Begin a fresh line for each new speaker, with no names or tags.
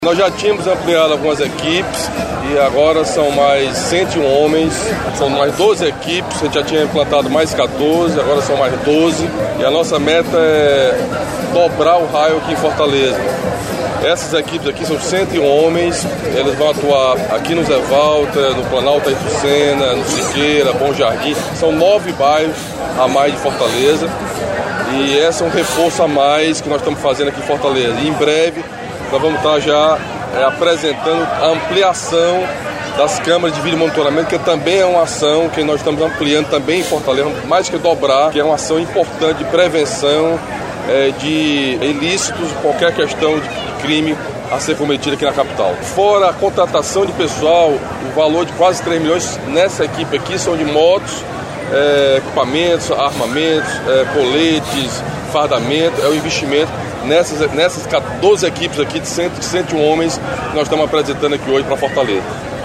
Nós já tínhamos ampliado algumas equipes e agora são mais 101 homens, são mais 12 equipes, a gente já tinha implantado mais 14, agora são mais 12 e a nossa meta é dobrar o raio aqui em Fortaleza. Essas equipes aqui são 101 homens, eles vão atuar aqui no Zé Walter, no Planalto Açucena, no Siqueira, Bom Jardim, são 9 bairros a mais de Fortaleza e esse é um reforço a mais que nós estamos fazendo aqui em Fortaleza. E em breve nós vamos estar já apresentando a ampliação das câmaras de vídeo monitoramento, que também é uma ação que nós estamos ampliando também em Fortaleza, mais que dobrar, que é uma ação importante de prevenção de ilícitos, qualquer questão de crime a ser cometido aqui na capital. Fora a contratação de pessoal, o valor de quase 3 milhões nessa equipe aqui são de motos, equipamentos, armamentos, coletes, fardamento, é o investimento nessas 12 equipes aqui de 101 homens que nós estamos apresentando aqui hoje para Fortaleza.